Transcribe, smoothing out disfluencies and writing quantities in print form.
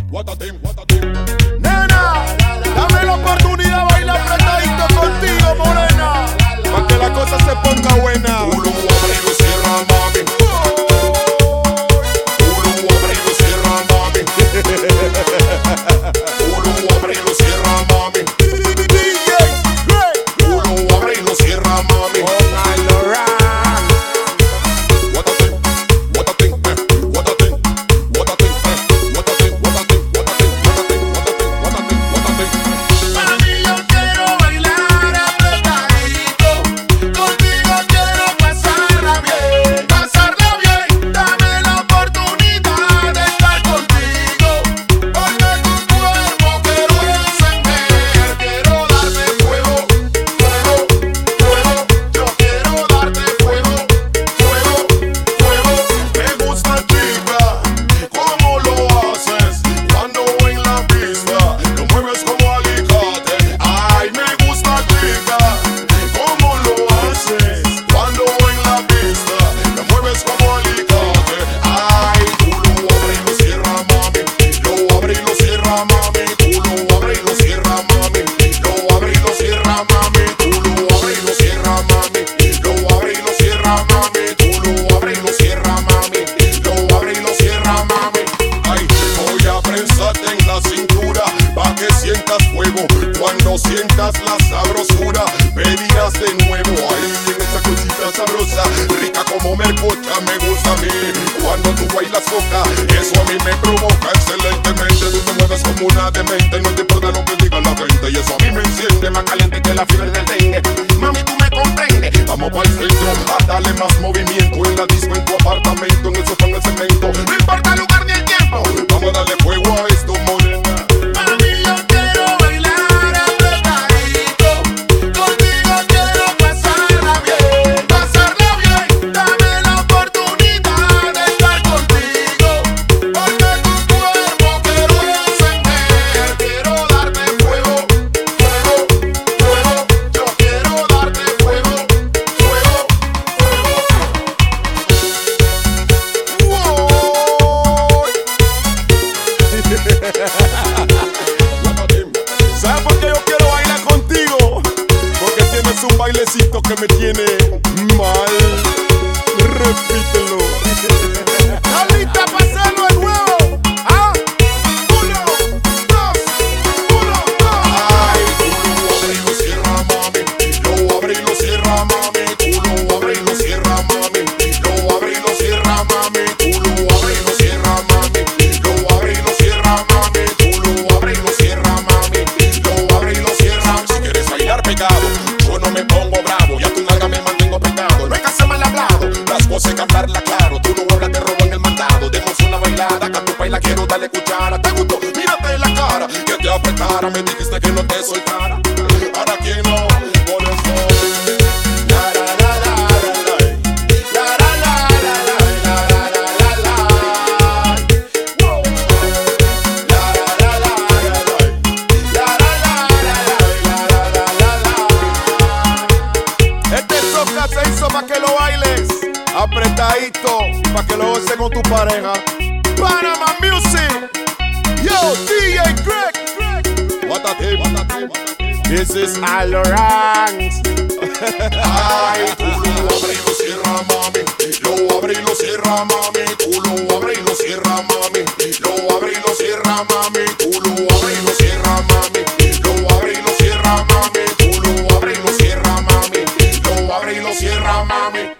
Nena, dame la oportunidad de bailar apretadito contigo, morena, para que la cosa se ponga buena. Culo abre y lo cierra, mami. Culo abre y lo cierra, mami. Culo abre y lo cierra, mami. DJ Greg. Culo abre y lo cierra, mami. Cuando sientas la sabrosura, pedirás de nuevo. Ay, en esa cosita sabrosa, rica como mercocha, me gusta a mí. Cuando tú bailas coca, eso a mí me provoca excelentemente. Tú te mueves como una demente, no te importa lo que diga la gente. Y eso a mí me enciende, más caliente que la fiebre del dengue. Mami, tú me comprendes. Vamos para el centro, a darle más movimiento. En la disco, en tu apartamento, en el sofá, en el cemento. No importa el lugar ni el tiempo. Vamos a darle fuego a esto, morena. ¿Sabes por qué yo quiero bailar contigo? Porque tienes un bailecito que me tiene mal. Repítelo. ¿Estás lista para hacerlo de nuevo? ¿Ah? 1, 2, 1, 2. Ay, culo abre y lo cierra, mami. Lo abre y lo cierra, mami. Culo abre y lo cierra, mami. Lo abre y lo cierra, mami. Culo abre y lo cierra, mami. Lo abre y lo cierra, mami. Culo abre y lo cierra, mami. Lo abre y lo cierra. Si quieres bailar pegado, yo no me pongo bravo. Ya tu nalga me mantengo pegado. No hay que hacer mal hablado. Las voces cantarla claro. Tú no hablas, te robo en el mandado. Demos una bailada. Que tu baila quiero darle cuchara. ¿Te gustó? Mírate la cara. Que te apretara. Me dijiste que no te soltara. Ahora quién no. Por eso. La la la la la la la la la la la la la. Wow. La la la la la la la la la. Este soca se hizo para que lo bailes apretadito, para que lo goces con tu pareja. Panama Music. Yo, DJ Greg. What a team. This is Alorans. Ay, culo abre y lo cierra, mami. Lo abre y lo cierra, mami. Culo abre y lo cierra, mami. Lo abre y lo cierra, mami. Culo abre y lo cierra, mami. Lo abre y lo cierra, mami. Culo abre y lo cierra, mami. Lo abre y lo cierra, mami.